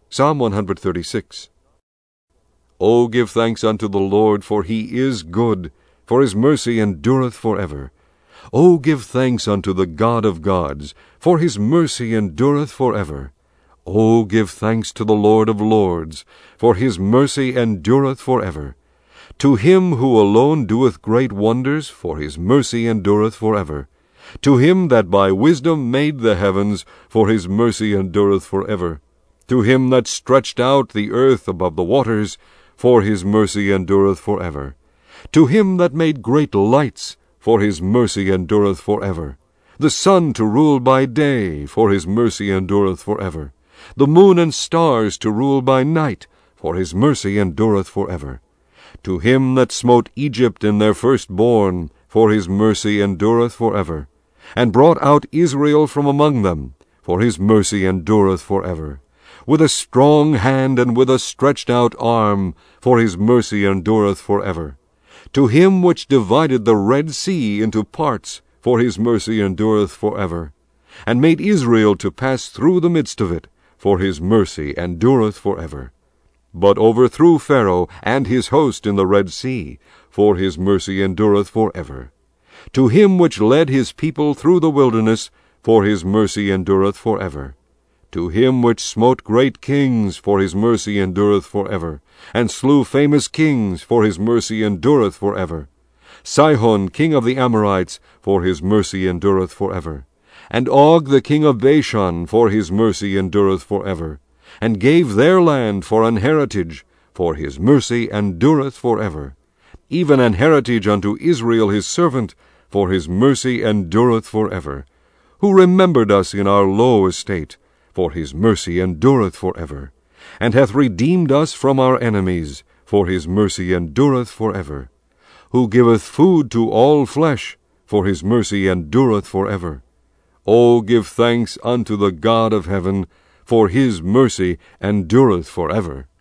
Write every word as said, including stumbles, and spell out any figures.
Psalm one thirty-six. O give thanks unto the Lord, for he is good, for his mercy endureth for ever. O give thanks unto the God of gods, for his mercy endureth for ever. O give thanks to the Lord of lords, for his mercy endureth for ever. To him who alone doeth great wonders, for his mercy endureth for ever. To him that by wisdom made the heavens, for his mercy endureth for ever. To him that stretched out the earth above the waters, for his mercy endureth for ever. To him that made great lights, for his mercy endureth for ever. The sun to rule by day, for his mercy endureth for ever. The moon and stars to rule by night, for his mercy endureth for ever. To him that smote Egypt in their firstborn, for his mercy endureth for ever. And brought out Israel from among them, for his mercy endureth for ever. With a strong hand and with a stretched out arm, for his mercy endureth for ever. To him which divided the Red Sea into parts, for his mercy endureth for ever. And made Israel to pass through the midst of it, for his mercy endureth for ever. But overthrew Pharaoh and his host in the Red Sea, for his mercy endureth for ever. To him which led his people through the wilderness, for his mercy endureth for ever. To him which smote great kings, for his mercy endureth for ever. And slew famous kings, for his mercy endureth for ever. Sihon king of the Amorites, for his mercy endureth for ever. And Og the king of Bashan, for his mercy endureth for ever. And gave their land for an heritage, for his mercy endureth for ever. Even an heritage unto Israel his servant, for his mercy endureth for ever. Who remembered us in our low estate, for his mercy endureth for ever. And hath redeemed us from our enemies, for his mercy endureth for ever. Who giveth food to all flesh, for his mercy endureth for ever. O give thanks unto the God of heaven, for his mercy endureth for ever.